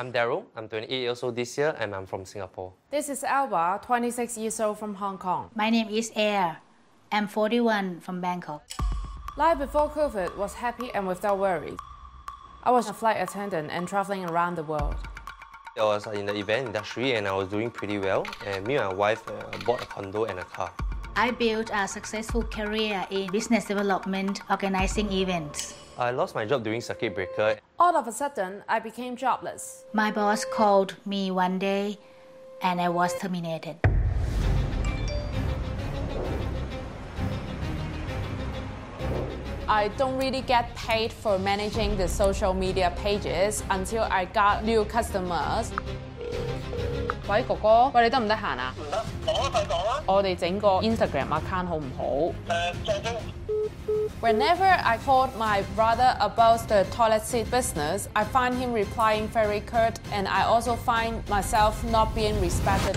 I'm Daryl. I'm 28 years old this year and I'm from Singapore. This is Alba, 26 years old from Hong Kong. My name is Air. I'm 41 from Bangkok. Life before COVID was happy and without worries. I was a flight attendant and traveling around the world. I was in the event industry and I was doing pretty well. And me and my wife bought a condo and a car. I built a successful career in business development, organizing events. I lost my job during circuit breaker. All of a sudden, I became jobless. My boss called me one day and I was terminated. I don't really get paid for managing the social media pages until I got new customers. 喂，哥哥，喂，你得唔得閒啊？ 唔得，講啊，快講啊！ 我哋整個 Instagram account 好唔好？ 做咗。 Whenever I called my brother about the toilet seat business, I find him replying very curt, and I also find myself not being respected.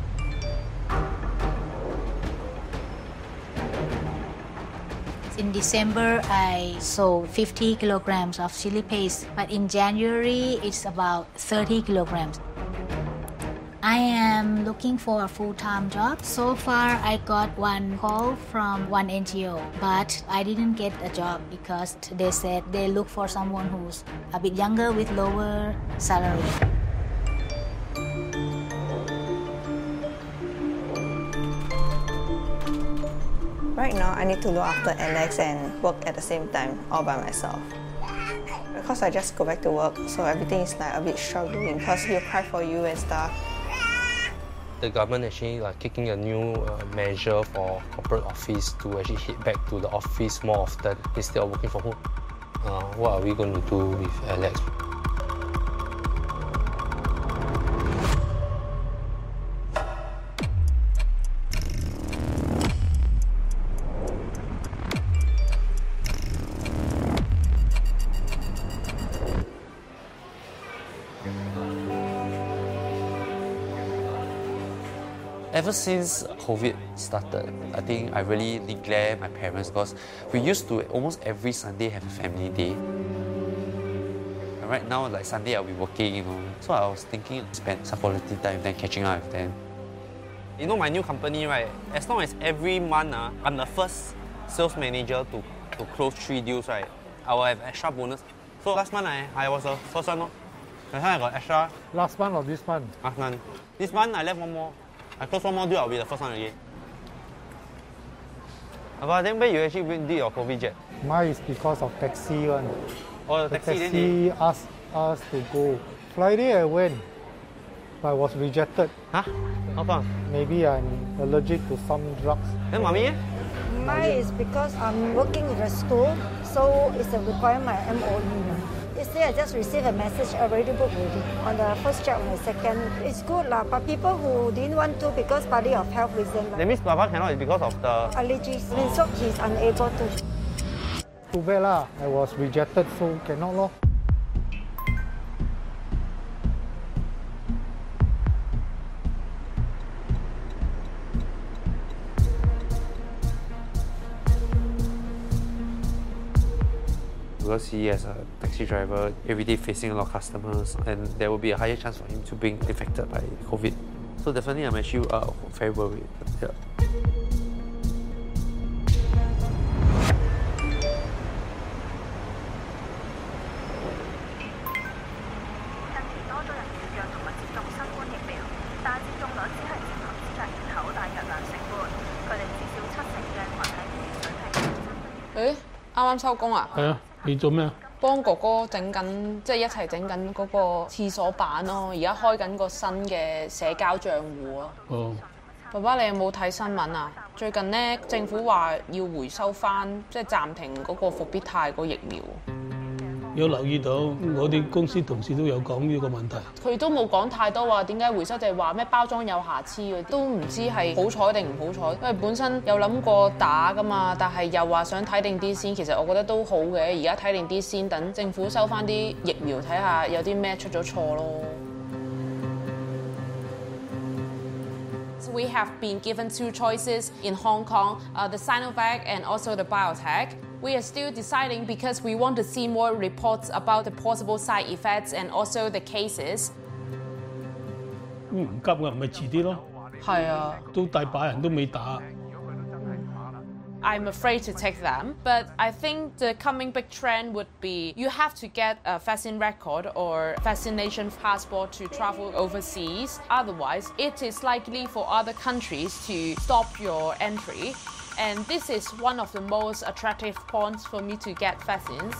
In December, I sold 50 kilograms of chili paste, but in January, it's about 30 kilograms. I am looking for a full-time job. So far, I got one call from one NGO, but I didn't get a job because they said they look for someone who's a bit younger with lower salary. Right now, I need to look after Alex and work at the same time, all by myself. Because I just go back to work, so everything is like a bit struggling because he'll cry for you and stuff. The government actually kicking a new measure for corporate office to actually head back to the office more often instead of working from home. What are we going to do with Alex? Ever since COVID started, I think I really neglect my parents because we used to almost every Sunday have a family day. And right now, like Sunday, I'll be working, So I was thinking to spend some quality time then catching up with them. You know my new company, right? As long as every month I'm the first sales manager to close 3 deals, right? I will have extra bonus. So last month I was the first one. That's why I got extra. Last month or this month? Last month. This month I left one more. I close one more deal, I'll be the first one again. But then where you actually did your COVID jet? Mine is because of taxi one. Oh, the taxi asked us to go. Friday I went, but I was rejected. Huh? How come? Maybe I'm allergic to some drugs. Then mommy? Mine is because I'm working in a school, so it's a requirement my MOE. Yesterday I just received a message already booked already on the first check on the second. It's good lah, but people who didn't want to because partly of health reason. That means Papa cannot is because of the allergies. So he's unable to. Too bad lah, I was rejected, so cannot lor. Because he as a taxi driver, every day facing a lot of customers, and there will be a higher chance for him to being infected by COVID. So definitely I'm actually very worried. Yeah. 誒，啱啱收工啊？ 係啊，你做咩啊？ 幫哥哥整緊，即係一齊整緊嗰個廁所板咯。而家開緊個新嘅社交賬戶啊。 哦。 爸爸，你有冇睇新聞啊？最近咧，政府話要回收翻，即係暫停嗰個復必泰個疫苗。 有留意到，我哋公司同事都有講呢個問題。 佢都冇講太多話點解回收，就係話咩包裝有瑕疵嗰啲，都唔知係好彩定唔好彩。因為本身有諗過打㗎嘛，但係又話想睇定啲先。其實我覺得都好嘅，而家睇定啲先，等政府收翻啲疫苗，睇下有啲咩出咗錯咯。We have been given 2 choices in Hong Kong, the Sinovac and also the BioNTech. We are still deciding because we want to see more reports about the possible side effects and also the cases. 唔急啊，咪遲啲咯。 係啊， 都大把人都未打。 I'm afraid to take them, but I think the coming big trend would be you have to get a vaccine record or vaccination passport to travel overseas. Otherwise, it is likely for other countries to stop your entry. And this is one of the most attractive points for me to get vaccines.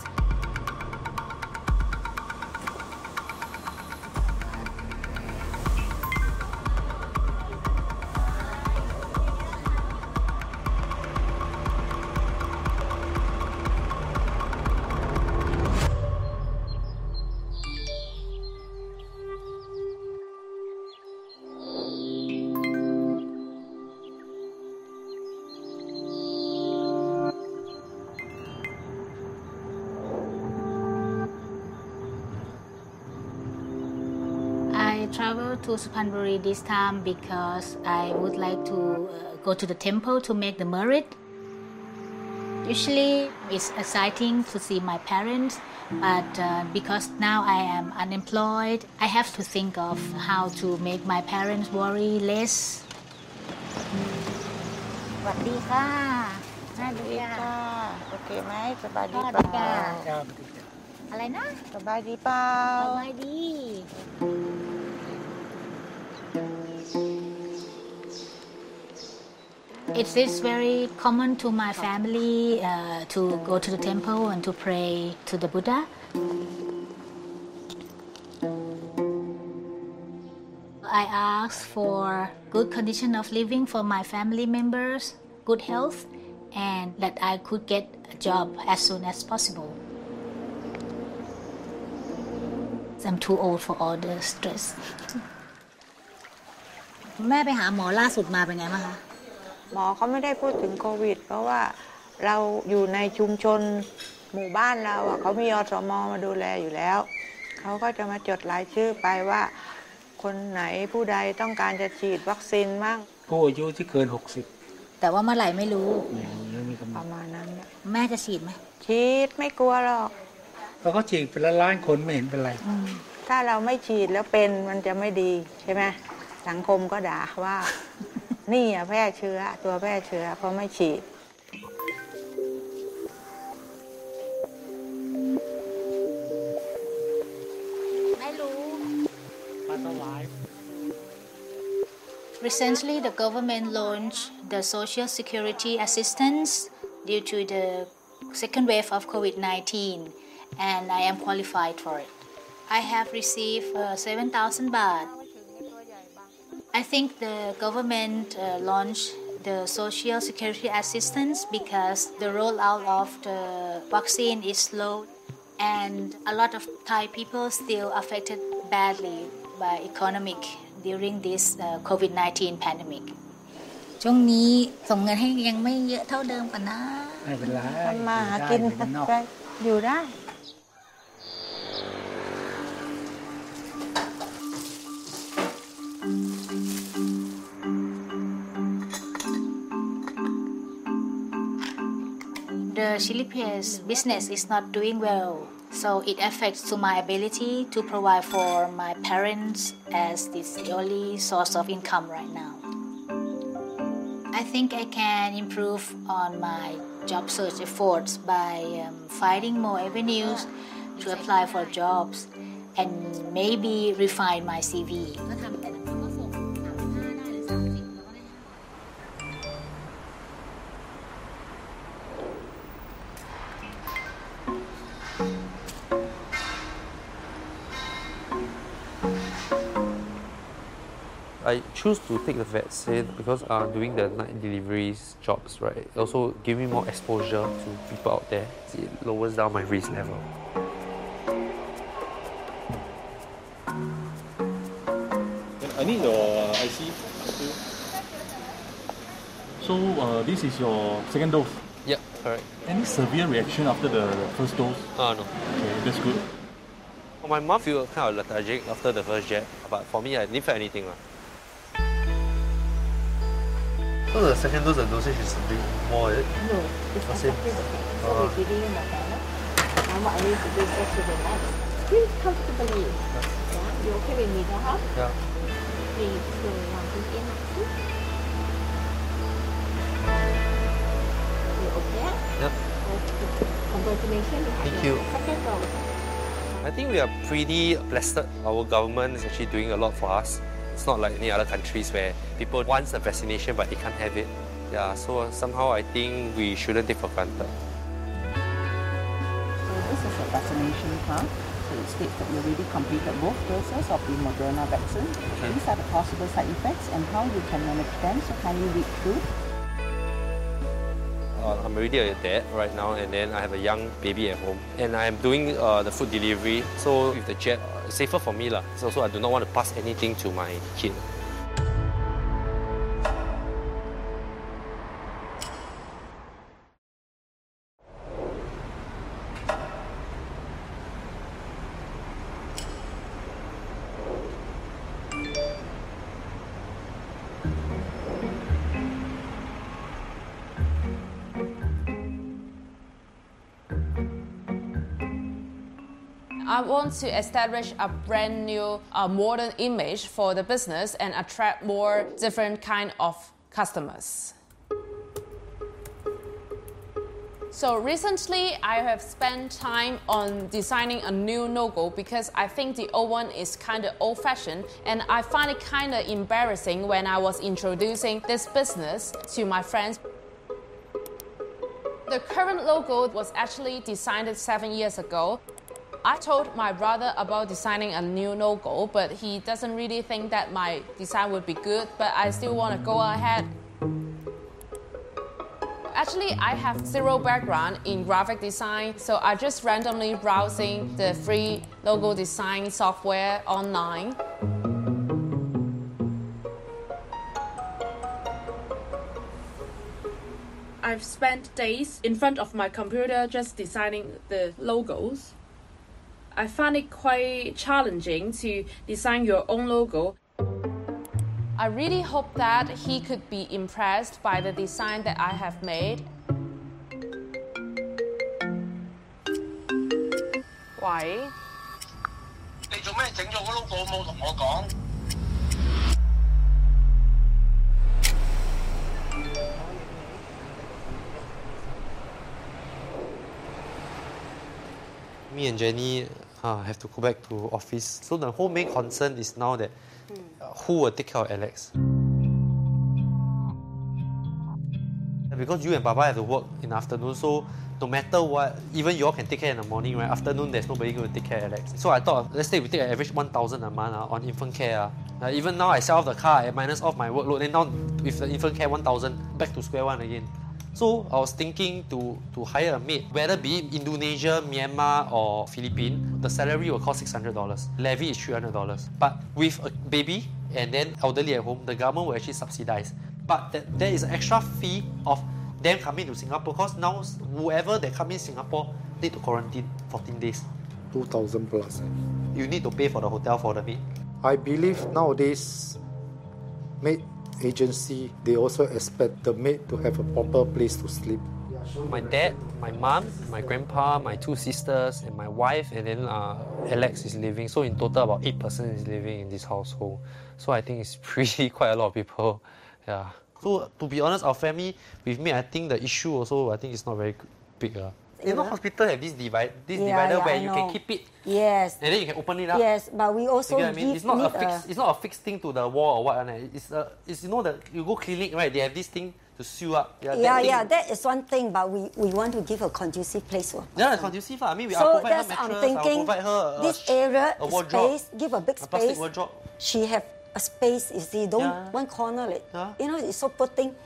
I travel to Suphanburi this time because I would like to go to the temple to make the merit. Usually it's exciting to see my parents, but because now I am unemployed, I have to think of how to make my parents worry less. สวัสดีค่ะสวัสดีค่ะ โอเคไหมสบายดีเปล่าอะไรนะสบายดีเปล่าสบายดี It is very common to my family to go to the temple and to pray to the Buddha. I ask for good condition of living for my family members, good health, and that I could get a job as soon as possible. I'm too old for all the stress. แม่ไปหาหมอล่าสุดมาเป็นไงบ้างคะหมอเขาไม่ได้พูดถึงโควิดเพราะว่าเราอยู่ในชุมชนหมู่บ้านเราเขามีอสม.มาดูแลอยู่แล้วเขาก็จะมาจดรายชื่อไปว่าคนไหนผู้ใดต้องการจะฉีดวัคซีนมั่งผู้อายุที่เกิน 60 แต่ว่าเมื่อไหร่ไม่รู้ประมาณนั้นแหละแม่จะฉีดไหมฉีดไม่กลัวหรอกแล้วก็ฉีดเป็นล้านๆคนไม่เห็นเป็นไรถ้าเราไม่ฉีดแล้วเป็นมันจะไม่ดีใช่ไหมสังคมก็ด่าว่า นี่แพร่เชื้อตัวแพร่เชื้อเพราะไม่ฉีดไม่รู้มาถวาย Recently, the government launched the social security assistance due to the second wave of COVID-19, and I am qualified for it. I have received 7,000 baht. I think the government launched the social security assistance because the rollout of the vaccine is slow, and a lot of Thai people still affected badly by economic during this COVID-19 pandemic. ช่วงนี้ส่งเงินให้ยังไม่เยอะเท่าเดิมกันนะไม่เป็นไรทำมาหากินไปอยู่ได้ The chili paste business is not doing well, so it affects to my ability to provide for my parents as this the only source of income right now. I think I can improve on my job search efforts by finding more avenues to apply for jobs and maybe refine my CV. ก็ทำแต่เขาก็ส่ง35ได้หรือ30เราก็ได้ I choose to take the vaccine because doing the night deliveries jobs, right, it also give me more exposure to people out there. It lowers down my risk level. I need your IC. So this is your second dose. Yep, correct. Any severe reaction after the first dose? No. Okay, that's good. My mom feel kind of lethargic after the first jab, but for me, I didn't feel anything. So the second dose, the dosage is something more, is it? No, it's exactly the same. So we're giving you Moderna. Now what I need to do is go to the next. Breathe comfortably. Yeah, you okay with me now? Yeah. Breathe slow. Now breathe in. You okay? Yep. Okay. Congratulations. Thank you. Second dose. I think we are pretty blessed. Our government is actually doing a lot for us. It's not like any other countries where people want a vaccination but they can't have it. Yeah, so somehow I think we shouldn't take for granted. So this is a vaccination card. So it states that you already completed both doses of the Moderna vaccine. Okay. These are the possible side effects and how you can manage them. So kindly read through. I'm already a dad right now, and then I have a young baby at home. And I'm doing the food delivery, so with the jet, it's safer for me. It's also, I do not want to pass anything to my kid. I want to establish a brand new modern image for the business and attract more different kind of customers. So recently I have spent time on designing a new logo because I think the old one is kind of old-fashioned, and I find it kind of embarrassing when I was introducing this business to my friends. The current logo was actually designed 7 years ago. I told my brother about designing a new logo, but he doesn't really think that my design would be good, but I still want to go ahead. Actually, I have zero background in graphic design, so I just randomly browsing the free logo design software online. I've spent days in front of my computer just designing the logos. I find it quite challenging to design your own logo. I really hope that he could be impressed by the design that I have made. Why? 你做咩整咗個 logo 冇同我講？ Me and Jenny have to go back to office. So the whole main concern is now that who will take care of Alex? Because you and Papa have to work in the afternoon, so no matter what, even you all can take care in the morning, right? Afternoon, there's nobody going to take care of Alex. So I thought, let's say we take an average 1,000 a month on infant care. Even now, I sell off the car, I minus off my workload, and now with the infant care 1,000, back to square one again. So I was thinking to hire a maid, whether be it Indonesia, Myanmar or Philippines, the salary will cost $600. Levy is $300. But with a baby and then elderly at home, the government will actually subsidize. But there is an extra fee of them coming to Singapore, because now whoever that come in Singapore need to quarantine 14 days. 2,000 plus. You need to pay for the hotel for the maid. I believe nowadays maid agency, they also expect the maid to have a proper place to sleep. My dad, my mom, my grandpa, my two sisters, and my wife, and then Alex is living. So in total, about 8 persons is living in this household. So I think it's pretty quite a lot of people. Yeah. So to be honest, our family with me, I think the issue also, I think it's not very big. You know, hospital have this divider where you can keep it. Yes. And then you can open it up. Yes, but we also you know what I mean? It's not a fixed thing to the wall or what. It's you know that you go clinic, right? They have this thing to sew up. That is one thing, but we want to give a conducive place. Yeah, conducive. I mean, so I'll provide that's her mattress, I'm thinking, I'll provide her this area, a wardrobe, space, give a big space. A plastic wardrobe. She have a space, you see, don't one corner it. You know, it's so poor thing.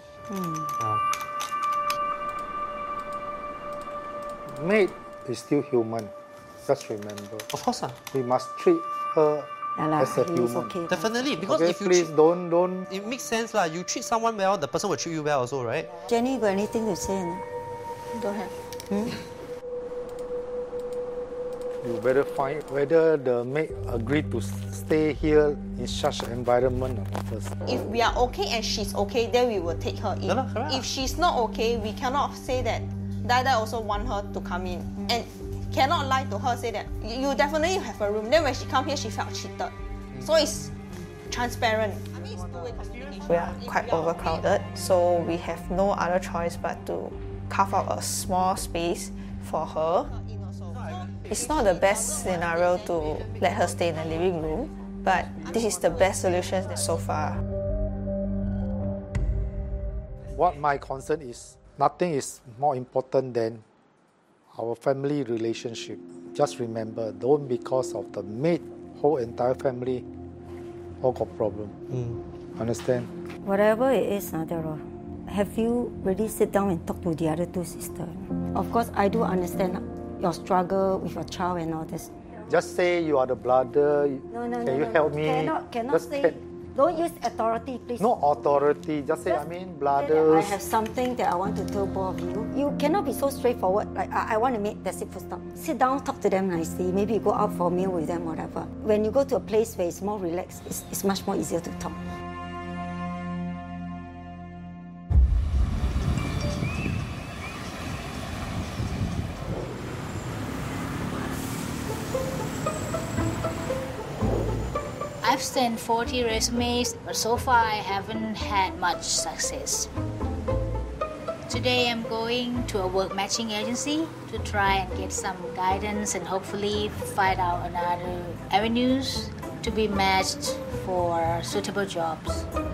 Maid is still human. Just remember. Of course. We must treat her as a human. Okay. Definitely, because if you please don't. It makes sense lah. You treat someone well, the person will treat you well also, right? Jenny, got anything to say? No? Don't have. You better find whether the maid agreed to stay here in such an environment or not first. If we are okay and she's okay, then we will take her in. If she's not okay, we cannot say that Dada also want her to come in. And cannot lie to her, say that you definitely have a room. Then when she come here, she felt cheated. So it's transparent. We are quite overcrowded, so we have no other choice but to carve out a small space for her. It's not the best scenario to let her stay in the living room, but this is the best solution so far. What my concern is, nothing is more important than our family relationship. Just remember, don't because of the maid, whole entire family all got problem. Understand? Whatever it is, Daryl, have you really sit down and talk to the other two sisters? Of course, I do understand your struggle with your child and all this. Just say you are the brother. No, Can you help me? Cannot Just say. Don't use authority, please. No authority. Just say, brothers. I have something that I want to tell both of you. You cannot be so straightforward. Like, I want to make that's it for stop. Sit down, talk to them nicely. Maybe you go out for a meal with them, whatever. When you go to a place where it's more relaxed, it's much more easier to talk. I've sent 40 resumes, but so far I haven't had much success. Today I'm going to a work matching agency to try and get some guidance and hopefully find out another avenues to be matched for suitable jobs.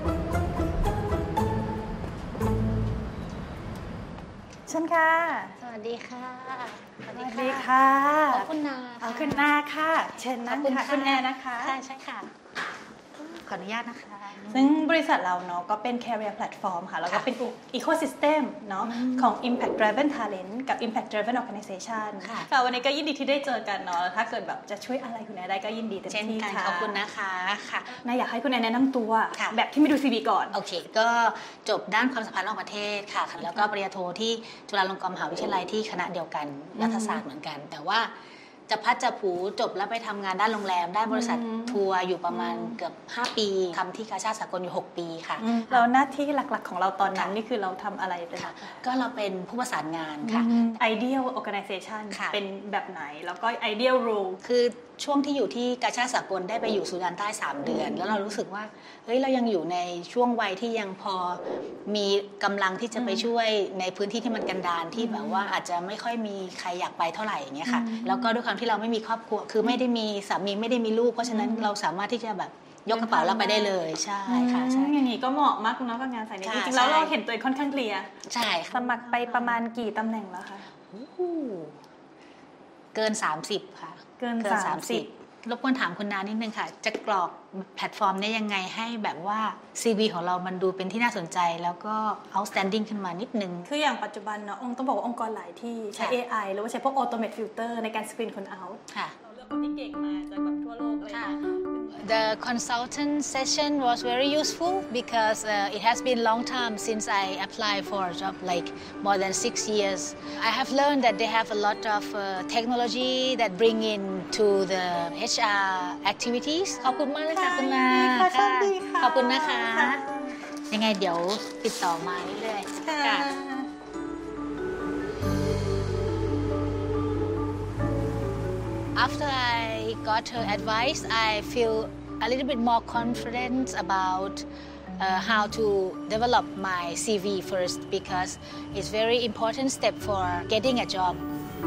เชิญค่ะสวัสดีค่ะสวัสดีค่ะขอบคุณนาคุณนาค่ะ เชิญนั่งค่ะคุณแอร์นะคะค่ะใช่ค่ะ ขออนุญาตนะคะซึ่งบริษัทเราเนาะก็เป็น career platform ค่ะแล้วก็เป็น ecosystem เนาะของ impact driven talent กับ impact driven organization ค่ะวันนี้ก็ยินดีที่ได้เจอกันเนาะถ้าเกิดแบบจะช่วยอะไรคุณแอร์ได้ก็ยินดีเต็มที่ค่ะขอบคุณนะคะค่ะนายอยากให้คุณแอร์แนะนำตัวแบบที่ไม่ดู CV ก่อนโอเคก็จบด้านความสัมพันธ์ระหว่างประเทศค่ะแล้วก็ปริญญาโทที่จุฬาลงกรณ์มหาวิทยาลัยที่คณะเดียวกันรัฐศาสตร์เหมือนกันแต่ว่าจะพัดจะผูจบแล้วไปทำงานด้านโรงแรมด้านบริษัททัวร์อยู่ประมาณเกือบ5 ปีทำที่กาชาดสากลอยู่6 ปีค่ะแล้วหน้าที่หลักๆของเราตอนนั้นนี่คือเราทำอะไรเป็นหลักก็เราเป็นผู้ประสานงานค่ะ Ideal Organization เป็นแบบไหนแล้วก็ Ideal Role คือช่วงที่อยู่ที่กาชาดสากลได้ไปอยู่สุดานใต้3 เดือนแล้วเรารู้สึกว่าเฮ้ยเรายังอยู่ในช่วงวัยที่ยังพอมีกำลังที่จะไปช่วยในพื้นที่ที่มันกันดารที่แบบว่าอาจจะไม่ค่อยมีใครอยากไปเท่าไหร่อย่างเงี้ยค่ะแล้วก็ด้วยความที่เราไม่มีครอบครัวคือไม่ได้มีสามีไม่ได้มีลูกเพราะฉะนั้นเราสามารถที่จะแบบยกกระเป๋าแล้วไปได้เลยใช่ค่ะใช่อย่างนี้ก็เหมาะมากนะกับงานสายนี้จริงๆแล้วเราเห็นตัวเองค่อนข้างเคลียร์ใช่สมัครไปประมาณกี่ตำแหน่งแล้วคะเกิน30ค่ะเกิน30 รบกวนถามคุณนานิดนึงค่ะจะกรอกแพลตฟอร์มนี้ยังไงให้แบบว่า CV ของเรามันดูเป็นที่น่าสนใจแล้วก็ outstanding ขึ้นมานิดนึงคืออย่างปัจจุบันเนาะต้องบอกว่าองค์กรหลายที่ใช้ AI หรือว่าใช้พวก automate filter ในการสกรีนคน out ค่ะเราเลือกคนที่เก่งมาจากแบบทั่วโลกอะไรอย่างเงี้ย The consultant session was very useful because it has been a long time since I applied for a job, like more than 6 years. I have learned that they have a lot of technology that bring in to the HR activities. ขอบคุณมากเลยค่ะคุณนาค่ะขอบคุณนะคะยังไงเดี๋ยวติดต่อมาเรื่อยๆค่ะAfter I got her advice, I feel a little bit more confident about how to develop my CV first because it's a very important step for getting a job.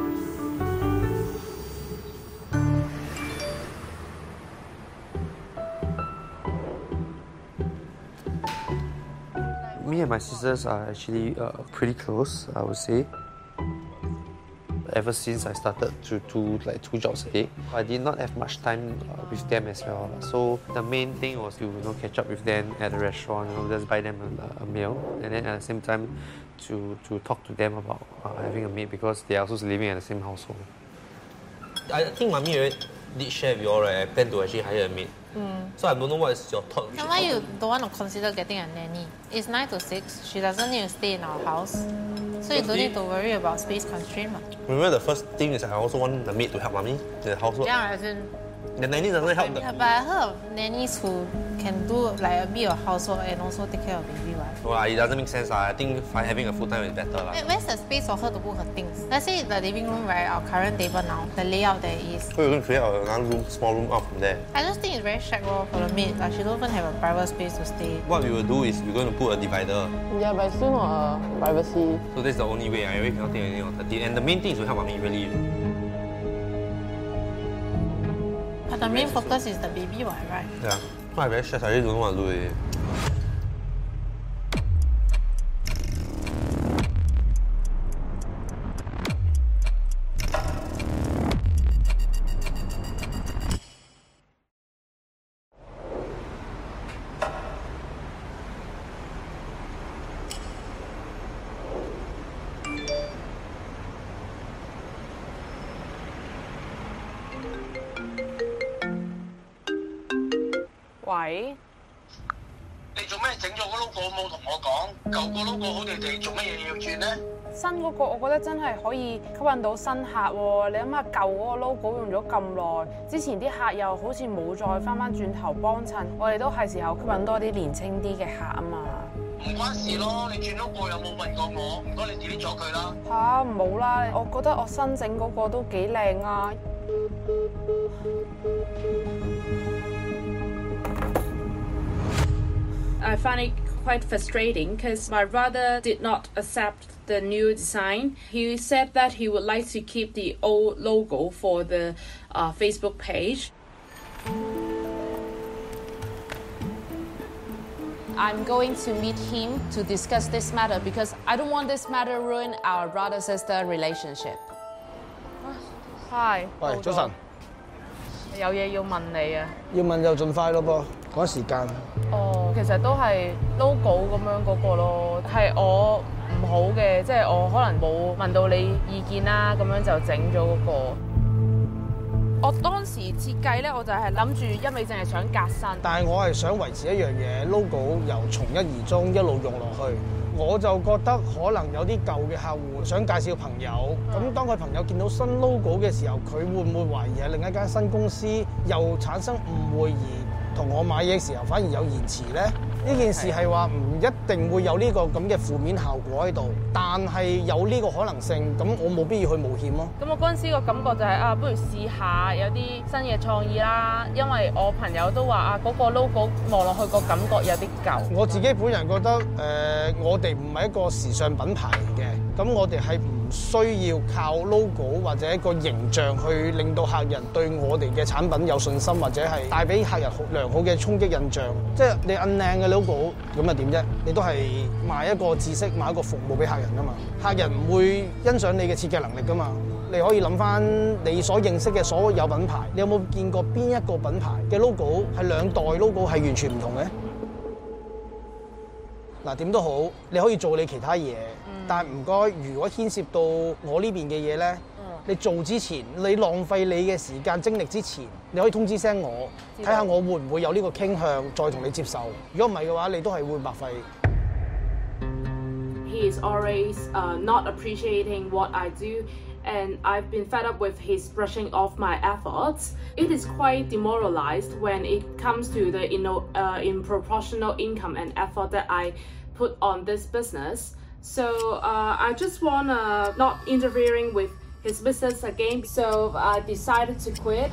Me and my sisters are actually pretty close, I would say. Ever since I started to do like 2 jobs a day, I did not have much time with them as well. So the main thing was to catch up with them at the restaurant, just buy them a meal, and then at the same time to talk to them about having a maid because they are also living at the same household. I think Mummy did share with you all, right, I plan to actually hire a maid. So I don't know what is your thought. And why you don't want to consider getting a nanny? It's 9 to 6. She doesn't need to stay in our house. So you don't need to worry about space constraint. Remember the first thing is I also want the maid to help mommy in the housework. Yeah, as in... The nanny doesn't help them. Yeah, but I heard of nannies who can do like a bit of housework and also take care of baby, right? Well, it doesn't make sense. I think having a full-time is better. Where's the space for her to put her things? Let's say the living room, right, our current table now, the layout there is... So you're going to create another room, small room out from there. I just think it's very shag for the maid. Like she don't even have a private space to stay. What we will do is we're going to put a divider. Yeah, but still not privacy. So that's the only way. I really cannot take anything on 30. And the main thing is to help mommy, really. But the main focus is the baby one, right? Yeah. So I'm very stressed. I really don't know what to do with it. 喂， 你做咩整咗個 logo 冇同我講？舊個 logo 好地地，做乜嘢要轉呢？ 新嗰個我覺得真係可以吸引到新客喎。你諗下舊嗰個 logo 用咗咁耐，之前啲客又好似冇再翻轉頭幫襯，我哋都係時候吸引多啲年青啲嘅客啊嘛。 唔關事咯，你轉 logo 有冇問過我？唔該你 delete 咗佢啦。 嚇唔好啦，我覺得我新整嗰個都幾靚啊。 I find it quite frustrating because my brother did not accept the new design. He said that he would like to keep the old logo for the Facebook page. I'm going to meet him to discuss this matter because I don't want this matter ruin our brother-sister relationship. Hi. 喂，早晨。 有嘢要問你啊。 要問就盡快咯噃，趕時間。 哦，其實都係 logo 咁樣嗰個咯，係我唔好嘅，即係我可能冇問到你意見啦，咁樣就整咗嗰個。我當時設計咧，我就係諗住一味淨係想革新。 但係我係想維持一樣嘢 ，logo 由從一而終一路用落去。我就覺得可能有啲舊嘅客戶想介紹朋友，咁當佢朋友見到新 logo 嘅時候，佢會唔會懷疑係另一間新公司，又產生誤會而同我買嘢嘅時候反而有延遲咧？呢件事係話唔一定會有呢個咁嘅負面效果喺度，但係有呢個可能性，咁我冇必要去冒險咯。 咁我嗰陣時個感覺就係不如試下有啲新嘅創意啦，因為我朋友都話嗰個 logo 望落去個感覺有啲舊。 我自己本人覺得我哋唔係一個時尚品牌嚟嘅，咁我哋係唔需要靠 logo 或者一個形象去令到客人對我哋嘅產品有信心，或者係帶俾客人良好嘅衝擊印象。即係你靚嘅 logo 咁又點啫？你都係賣一個知識，賣一個服務俾客人噶嘛。客人唔會欣賞你嘅設計能力噶嘛。你可以諗翻你所認識嘅所有品牌，你有冇見過邊一個品牌嘅 logo 係兩代 logo 係完全唔同嘅？嗱，點都好，你可以做你其他嘢，但係唔該，如果牽涉到我呢邊嘅嘢咧，你做之前，你浪費你嘅時間精力之前，你可以通知聲我，睇下我會唔會有呢個傾向，再同你接受。如果唔係嘅話，你都係會白費。 He is always not appreciating what I do, and I've been fed up with his brushing off my efforts. It is quite demoralized when it comes to the improportional income and effort that I put on this business. So I just want not interfering with his business again. So I decided to quit.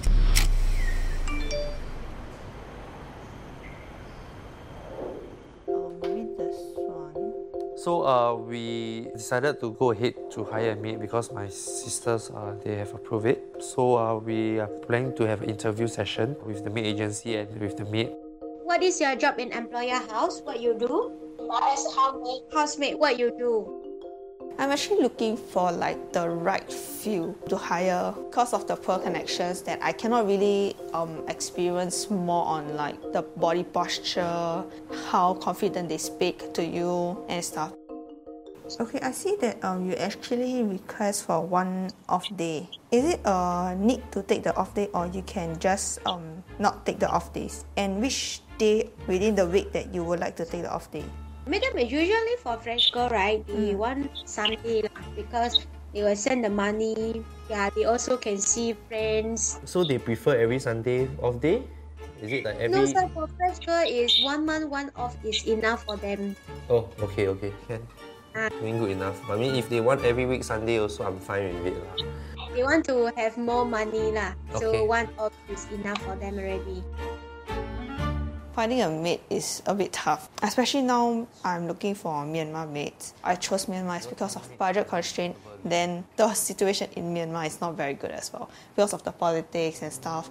So we decided to go ahead to hire a maid because my sisters they have approved it. So we are planning to have an interview session with the maid agency and with the maid. What is your job in employer house? What you do? As a housemaid. Housemaid, what you do? I'm actually looking for like the right field to hire because of the poor connections that I cannot really experience more on like the body posture, how confident they speak to you and stuff. Okay, I see that you actually request for one off day. Is it a need to take the off day, or you can just not take the off days? And which day within the week that you would like to take the off day? Madam, usually for French girl, right, they want Sunday because they will send the money. Yeah, they also can see friends. So they prefer every Sunday off day? Is it like every... No, sir, for French girl is 1 month, 1 off is enough for them. Oh, okay, can. Doing good enough. I mean, if they want every week Sunday also, I'm fine with it. They want to have more money lah. So Okay. 1 off is enough for them already. Finding a maid is a bit tough, especially now I'm looking for Myanmar maids. I chose Myanmar is because of budget constraint. Then the situation in Myanmar is not very good as well because of the politics and stuff.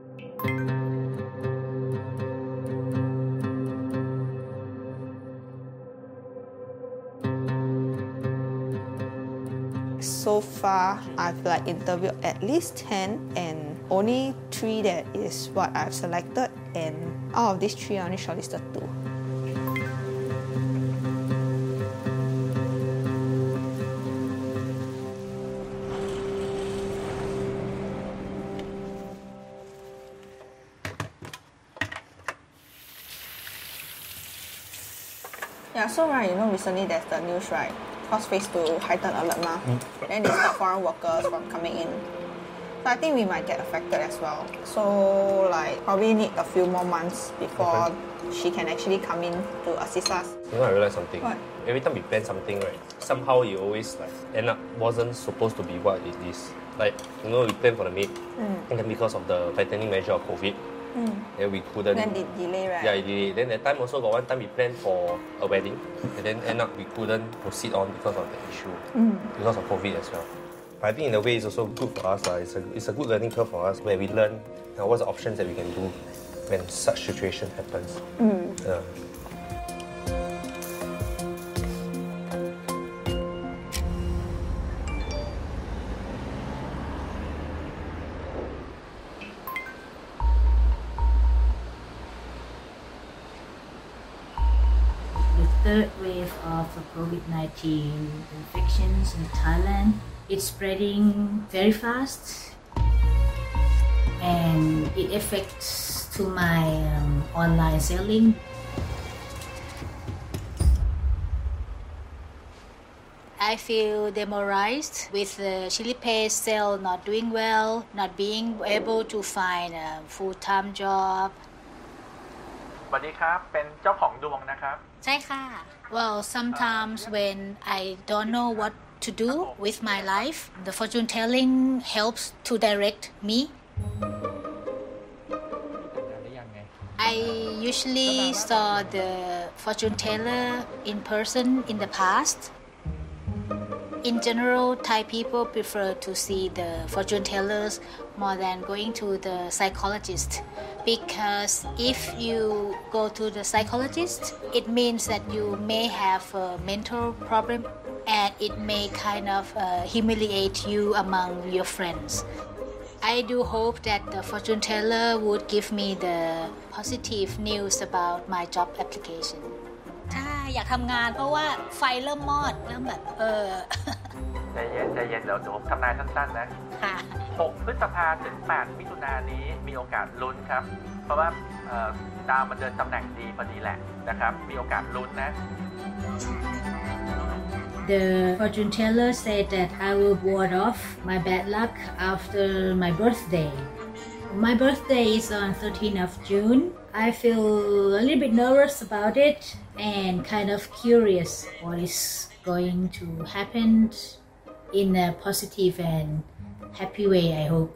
So far, I've interviewed at least 10 and only 3 that is what I've selected, and out of these 3, I only shortlisted 2. Yeah, so recently there's the news, right? Because phase 2 heightened alert ma. Then they stop foreign workers from coming in. So I think we might get affected as well. So probably need a few more months before she can actually come in to assist us. You know, I realized something. What? Every time we plan something, right, somehow you always end up wasn't supposed to be what it is. We planned for the maid, and then because of the tightening measure of COVID, then we couldn't. Then they delay, right? Yeah, it delayed. Then that time also got one time we planned for a wedding, and then end up we couldn't proceed on because of the issue, because of COVID as well. But I think in a way it's also good for us. It's a good learning curve for us where we learn what's the options that we can do when such situation happens. Yeah. Third wave of COVID-19 infections in Thailand. It's spreading very fast and it affects to my online selling. I feel demoralized with the chili paste sale not doing well, not being able to find a full-time job. สวัสดีครับเป็นเจ้าของดวงนะครับใช่ค่ะ Well, sometimes when I don't know what to do with my life, the fortune telling helps to direct me. I usually saw the fortune teller in person in the past. In general, Thai people prefer to see the fortune tellers more than going to the psychologist, because if you go to the psychologist, it means that you may have a mental problem and it may kind of humiliate you among your friends. I do hope that the fortune teller would give me the positive news about my job application. อยากทำงานเพราะว่าไฟเริ่มมอดเริ่มแบบใจเย็นเดี๋ยวผมทำนายสั้นๆนะ6 พฤษภาถึง 8 มิถุนายนนี้มีโอกาสลุ้นครับเพราะว่าดาวมันเดินตำแหน่งดีพอดีแหละนะครับมีโอกาสลุ้นนะ The fortune teller said that I will ward off my bad luck after my birthday. My birthday is on 13th of June. I feel a little bit nervous about it and kind of curious what is going to happen in a positive and happy way, I hope.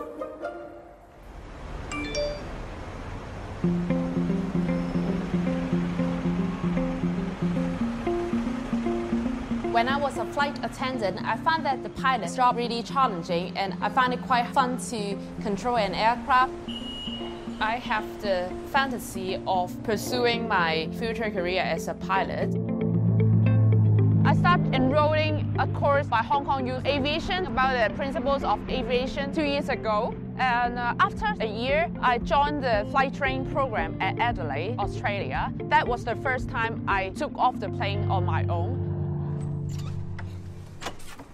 When I was a flight attendant, I found that the pilot's job really challenging, and I found it quite fun to control an aircraft. I have the fantasy of pursuing my future career as a pilot. I started enrolling a course by Hong Kong Youth Aviation about the principles of aviation 2 years ago. And after a year, I joined the flight training program at Adelaide, Australia. That was the first time I took off the plane on my own.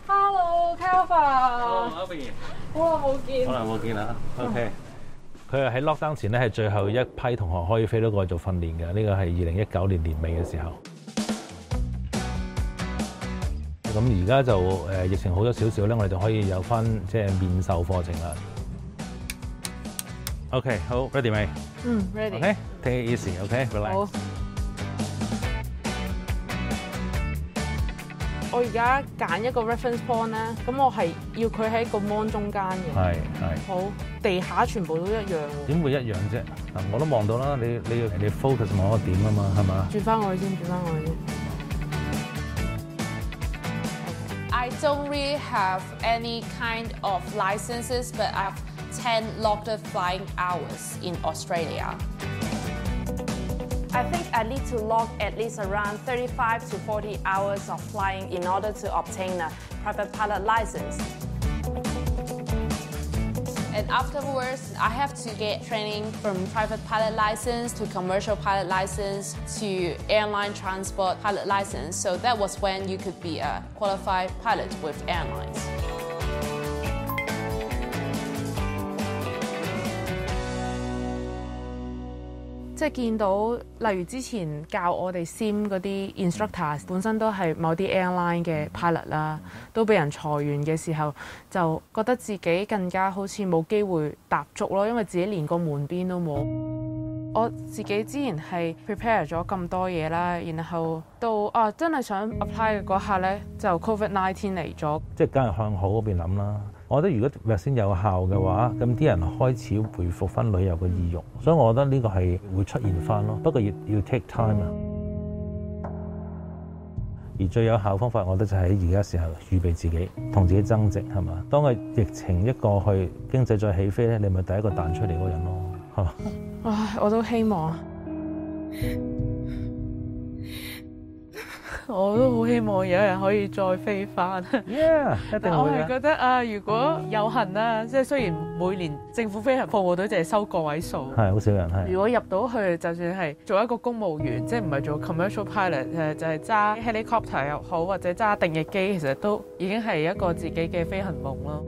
Hello，Calvin。好耐冇見啦。 OK。佢係喺 lockdown 前咧係最後一批同學可以飛到過去做訓練嘅，呢個係2019年年尾嘅時候。咁而家就疫情好咗少少咧，我哋就可以有翻即係面授課程啦。OK， 好 ，ready 未 ？ready。 OK，take it easy，OK，relax。 好。我而家揀一個 reference point 咧，咁我係要佢喺個 mon 中間嘅。 係。 好，地下全部都一樣喎。 點會一樣啫？嗱，我都望到啦，你 focus 望個點啊嘛，係嘛？ 轉翻我去先。I don't really have any kind of licenses, but I have 10 logged flying hours in Australia. I think I need to log at least around 35 to 40 hours of flying in order to obtain a private pilot license. And afterwards, I have to get training from private pilot license to commercial pilot license to airline transport pilot license. So that was when you could be a qualified pilot with airlines. 即係見到，例如之前教我哋 sim 嗰啲 instructor 本身都係某啲 airline 嘅 pilot 啦，都俾人裁員嘅時候，就覺得自己更加好似冇機會踏足咯，因為自己連個門邊都冇。我自己之前係 prepare 咗咁多嘢啦，然後到真係想 apply 嘅嗰下咧，就 COVID-19 嚟咗。即係梗係向好嗰邊諗啦。我覺得如果 vaccine 有效嘅話，咁啲人開始回復翻旅遊嘅意欲，所以我覺得呢個係會出現翻咯。不過要 take time 啊。而最有效方法，我覺得就喺而家時候預備自己，同自己增值係嘛。當個疫情一過去，經濟再起飛咧，你咪第一個彈出嚟嗰人咯，係嘛？唉，我都希望。我都好希望有人可以再飛翻。 Yeah， 一定會嘅。 我係覺得如果有幸啦，即係雖然每年政府飛行服務隊就係收個位數， 係好少人係。 如果入到去，就算係做一個公務員，即係唔係做 commercial pilot，就係揸 helicopter 又好，或者揸定翼機，其實都已經係一個自己嘅飛行夢咯。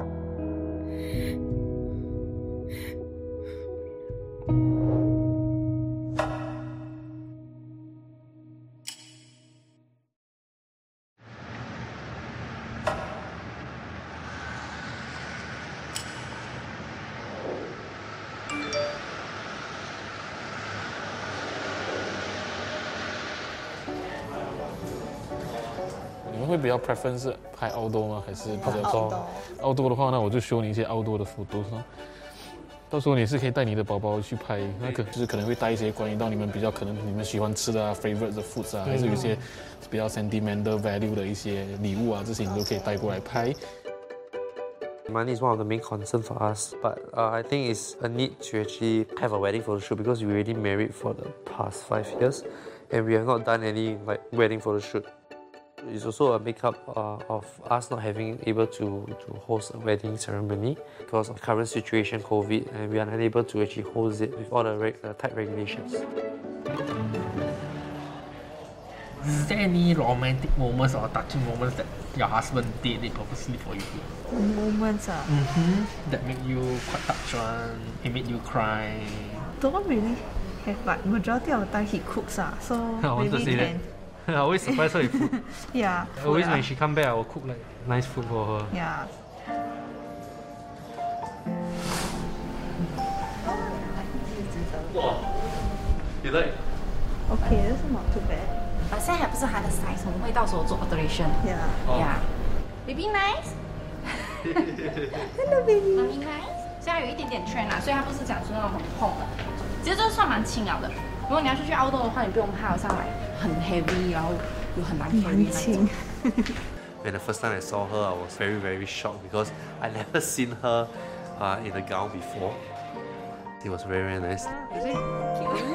你们会比较 preference 拍 outdoor 吗？还是比较说 outdoor 的话呢？我就show你一些 outdoor 的 photos 到时候你是可以带你的宝宝去拍，那就是可能会带一些关于到你们比较可能你们喜欢吃的favorite 的 foods 还是有一些比较 sentimental value 的一些礼物这些你都可以带过来拍。 Money is one of the main concerns for us, but I think it's a need to actually have a wedding photo shoot because we already married for the past 5 years, and we have not done any wedding photo shoot. It's also a makeup of us not having able to host a wedding ceremony because of current situation, COVID, and we are unable to actually host it with all the tight regulations. Is there any romantic moments or touching moments that your husband did purposely for you? Moments that make you quite touched one, he made you cry? Don't really have, but majority of the time he cooks so I want to say that. I always surprise her with food. Yeah. Always when she come back, I will cook like nice food for her. Yeah. Wow, you like? Okay, this is not too bad. 现在还不是他的 size， 我们会到时候做 alteration。Baby nice。 Hello baby。 Mommy nice。现在有一点点圈啦，所以它不是讲出那种很痛的，其实就算蛮轻了的。如果你要出去 outdoor 的话，你不用怕上来很 heavy， 然后又很难 carry 那种。 When the first time I saw her, I was very, very shocked because I never seen her in a gown before. It was very, very nice. Is it cute?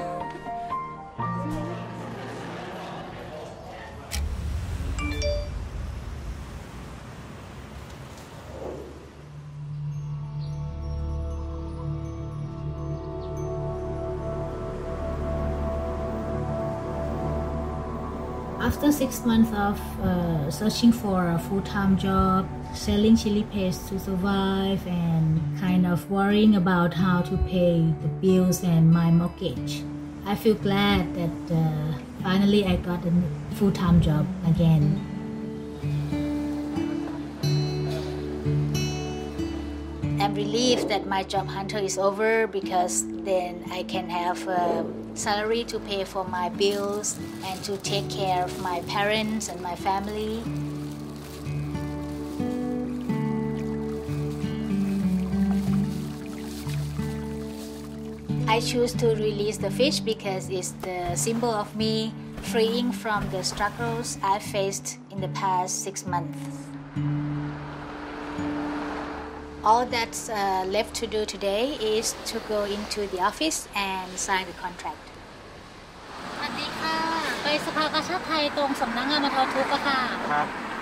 After 6 months of searching for a full-time job, selling chili paste to survive, and kind of worrying about how to pay the bills and my mortgage, I feel glad that finally I got a full-time job again. I'm relieved that my job hunter is over because then I can have a salary to pay for my bills and to take care of my parents and my family. I choose to release the fish because it's the symbol of me freeing from the struggles I faced in the past 6 months. All that's left to do today is to go into the office and sign the contract. สวัสดีค่ะไปสภากาชาดไทยตรงสำนักงานบรรเทาทุกข์ค่ะ ครับ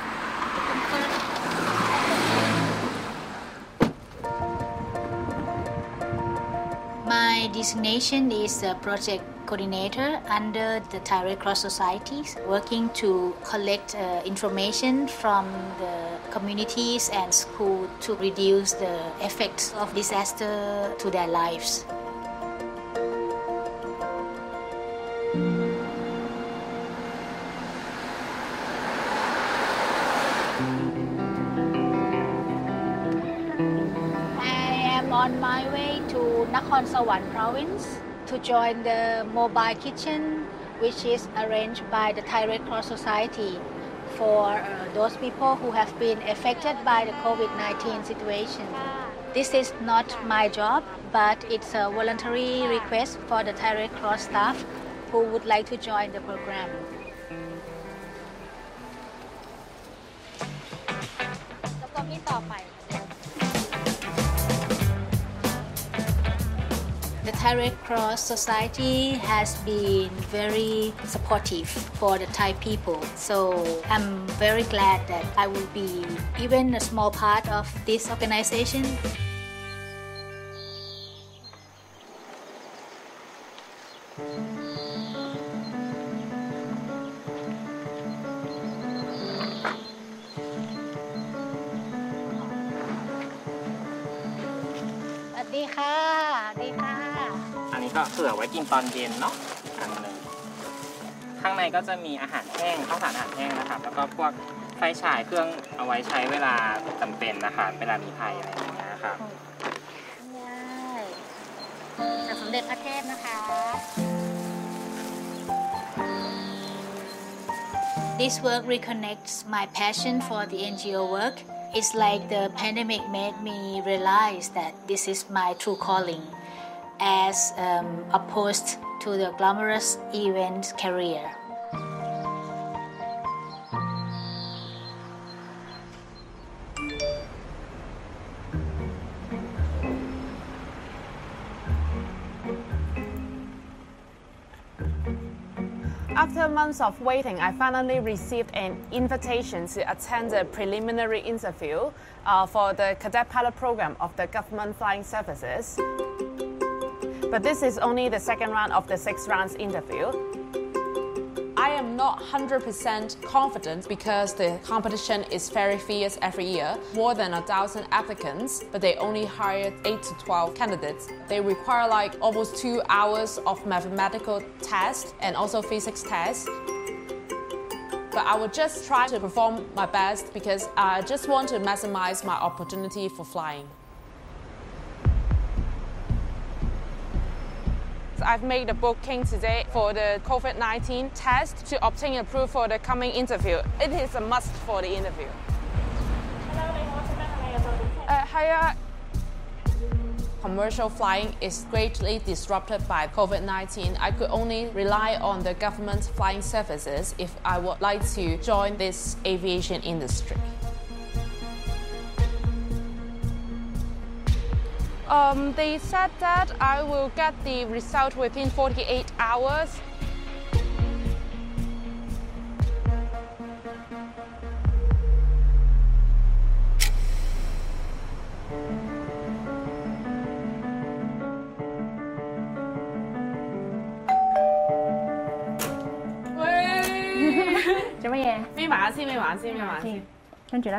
My designation is a project coordinator under the Thai Red Cross Societies, working to collect information from the communities and schools to reduce the effects of disaster to their lives. I am on my way to Nakhon Sawan province to join the mobile kitchen, which is arranged by the Thai Red Cross Society for those people who have been affected by the COVID-19 situation. This is not my job, but it's a voluntary request for the Thai Red Cross staff who would like to join the program. The Thai Red Cross Society has been very supportive for the Thai people, so I'm very glad that I will be even a small part of this organization. Hi. อันนี้ก็เผื่อไว้กินตอนเย็นเนาะอันนึงข้างในก็จะมีอาหารแห้งข้าวสารอาหารแห้งนะครับแล้วก็พวกไฟฉายเครื่องเอาไว้ใช้เวลาจำเป็นนะคะเวลามีภัยอะไรอย่างเงี้ยครับจากสมเด็จพระเทพนะคะ This work reconnects my passion for the NGO work. It's like the pandemic made me realize that this is my true calling, as opposed to the glamorous event career. After months of waiting, I finally received an invitation to attend a preliminary interview for the cadet pilot program of the government flying services. But this is only the second round of the 6 rounds interview. I am not 100% confident because the competition is very fierce every year. More than 1,000 applicants, but they only hired 8 to 12 candidates. They require like almost 2 hours of mathematical tests and also physics tests. But I will just try to perform my best because I just want to maximize my opportunity for flying. I've made a booking today for the COVID-19 test to obtain approval for the coming interview. It is a must for the interview. Hiya. Commercial flying is greatly disrupted by COVID-19. I could only rely on the government flying services if I would like to join this aviation industry. They said that I will get the result within 48 hours. 做乜嘢？ 眯埋眼先，眯埋眼先，眯埋眼先。 跟住咧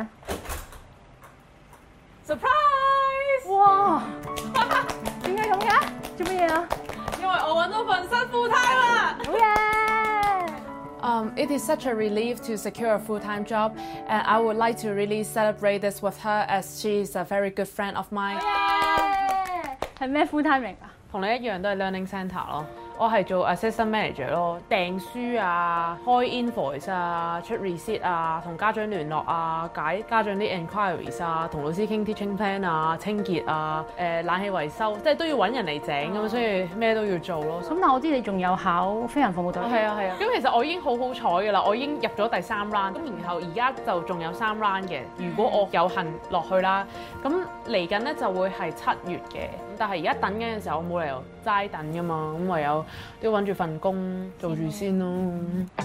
，surprise！ 哇！點解咁嘅？做乜嘢啊？ 因為我揾到份新 full time 啦！ 好嘢 ！It is such a relief to secure a full-time job, and I would like to really celebrate this with her as she is a very good friend of mine. 係咩 full-time 嚟㗎？ 同你一樣都係 learning centre 咯。我係做 assistant manager 咯，訂書啊、開 invoice 啊、出 receipt 啊、同家長聯絡啊、解家長啲 enquiries 啊、同老師傾 teaching plan 啊、清潔啊、冷氣維修，即係都要揾人嚟整咁，所以咩都要做咯。 咁但我知你仲有考飛行服務隊。 係啊係啊。咁其實我已經好好彩㗎啦，我已經入咗第3 round，咁然後而家就仲有3 round 嘅。如果我有幸落去啦，咁嚟緊咧就會係7月嘅。但係而家等緊嘅時候，我冇理由齋等㗎嘛，咁唯有都要揾住份工做住先咯。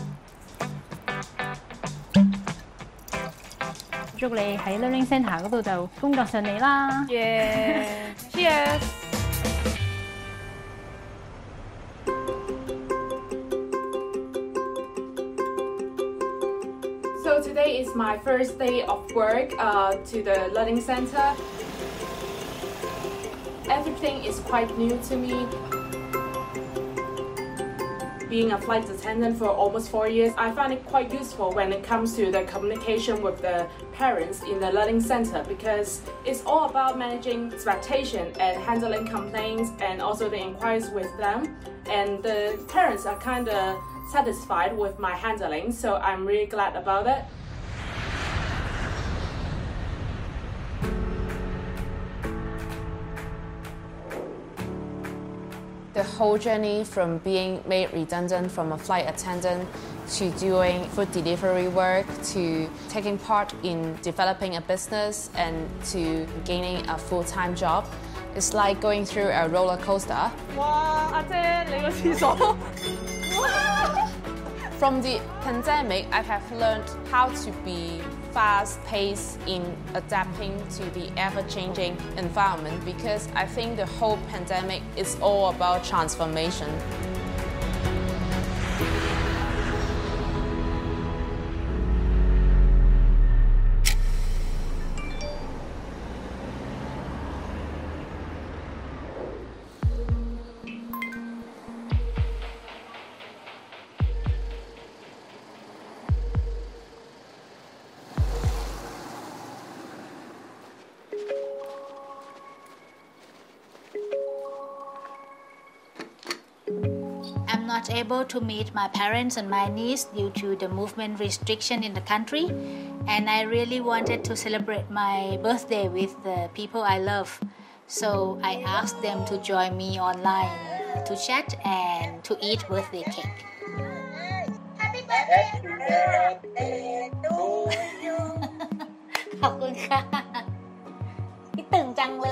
祝你喺 Learning Centre 嗰度就工作順利啦 ！Cheers！ So today is my first day of work to the Learning Centre. Everything is quite new to me. Being a flight attendant for almost 4 years, I find it quite useful when it comes to the communication with the parents in the learning center because it's all about managing expectation and handling complaints and also the inquiries with them. And the parents are kind of satisfied with my handling, so I'm really glad about it. The whole journey from being made redundant from a flight attendant to doing food delivery work to taking part in developing a business and to gaining a full-time job. It's like going through a roller coaster. Wow, 阿姐，你個廁所。From the pandemic, I have learned how to be fast-paced in adapting to the ever-changing environment because I think the whole pandemic is all about transformation. I'm not able to meet my parents and my niece due to the movement restriction in the country, and I really wanted to celebrate my birthday with the people I love. So I asked them to join me online to chat and to eat birthday cake. Happy birthday to you. ขอบคุณค่ะคิดถึงจังเลย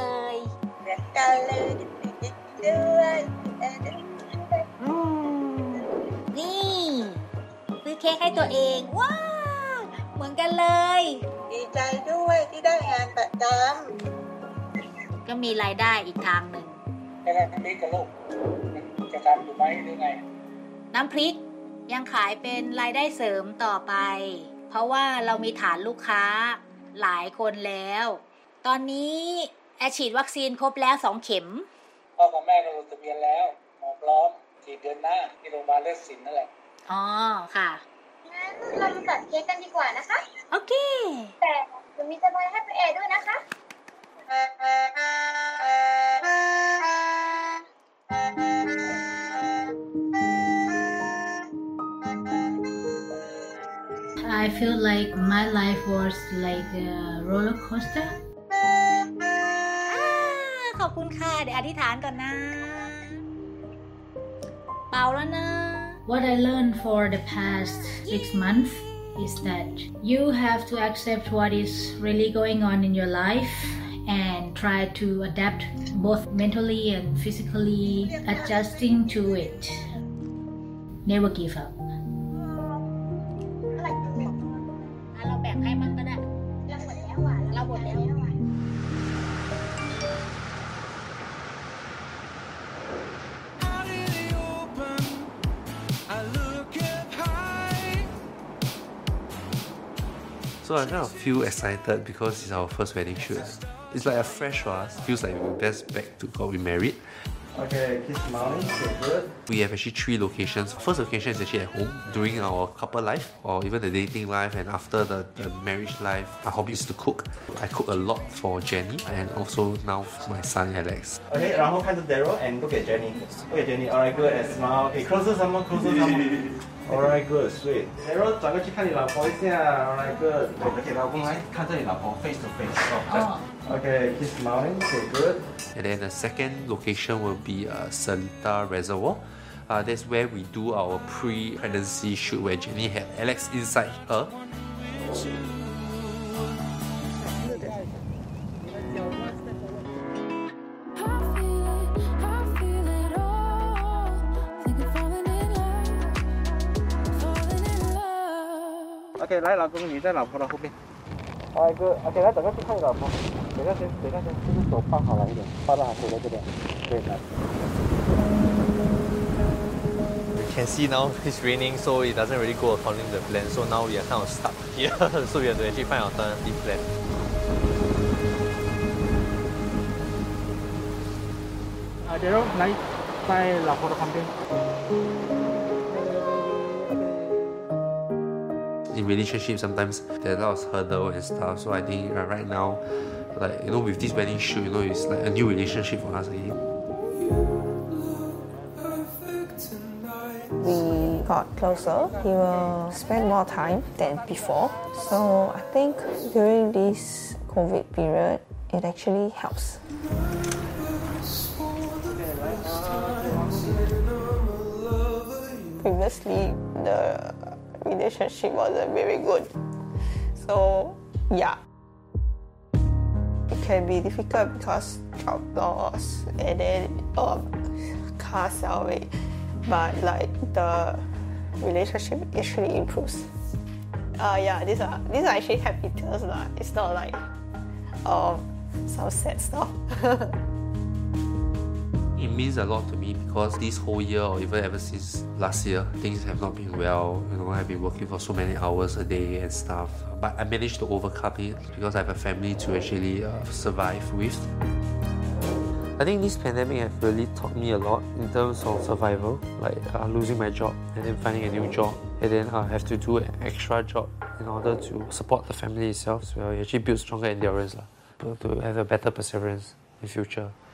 นี่ซื้อเค้กให้ตัวเองว้าวเหมือนกันเลยดีใจด้วยที่ได้งานประจำก็มีรายได้อีกทางหนึ่งแต่น้ำพริกกับลูกจะทำอยู่ไหมหรือไงน้ำพริกยังขายเป็นรายได้เสริมต่อไปเพราะว่าเรามีฐานลูกค้าหลายคนแล้วตอนนี้แอฉีดวัคซีนครบแล้ว2 เข็มพ่อกับแม่ก็ลงทะเบียนแล้วหมอพร้อมฉีดเดือนหน้าที่โรงพยาบาลเลิศศิลป์นั่นแหละอ๋อค่ะงั้นเรามาตัดเค้กกันดีกว่านะคะโอเคแต่จะมีเซอร์ไพรส์ให้พี่แอร์ด้วยนะคะ I feel like my life was like a roller coaster ขอบคุณค่ะเดี๋ยวอธิษฐานก่อนนะเป่าแล้วนะ What I learned for the past 6 months is that you have to accept what is really going on in your life and try to adapt both mentally and physically adjusting to it. Never give up. เราแบ่งให้มันก็ได้เราหมดแล้ว So I kind of feel excited because it's our first wedding shoot. It's like a fresh for us. Feels like we're just back to got remarried. Okay, keep smiling, okay, good. We have actually 3 locations. First location is actually at home during our couple life or even the dating life, and after the marriage life. My hobby is to cook. I cook a lot for Jenny and also now for my son Alex. Okay, 然后看着 Daryl and look at Jenny. Look at Jenny. Alright, good. And smile. Okay, closer some more, closer some more. Alright, good, sweet. Daryl 转过去看你老婆一下。Alright, good. Okay, 老公来看着你老婆 face to face. Okay, keep smiling. Okay, good. And then the second location will be Seletar Reservoir. That's where we do our pre-pregnancy shoot where Jenny had Alex inside her. Okay, 来，老公，你在老婆的后面。Alright, good. Okay, 来，转过去看你老婆。等一下先，就是手抱好来一点，抱到好腿在这边。对，来。 You can see now it's raining, so it doesn't really go according to the plan. So now we are kind of stuck here. So we have to actually find an alternative plan. Daryl 来，在老婆的旁边。 In relationships, sometimes there are a lot of hurdles and stuff. So I think right now, like with this wedding shoot, it's like a new relationship for us again. We got closer. He will spend more time than before. So I think during this COVID period, it actually helps. Previously, the relationship wasn't very good. So yeah, it can be difficult because job loss and then car salvage, but like the relationship actually improves. Yeah, these are actually happy tales lah. It's not like some sad stuff. It means a lot to me because this whole year or even ever since last year, things have not been well. I've been working for so many hours a day and stuff. But I managed to overcome it because I have a family to actually survive with. I think this pandemic has really taught me a lot in terms of survival, like losing my job and then finding a new job. And then I have to do an extra job in order to support the family itself. So it actually builds stronger endurance, to have a better perseverance in future.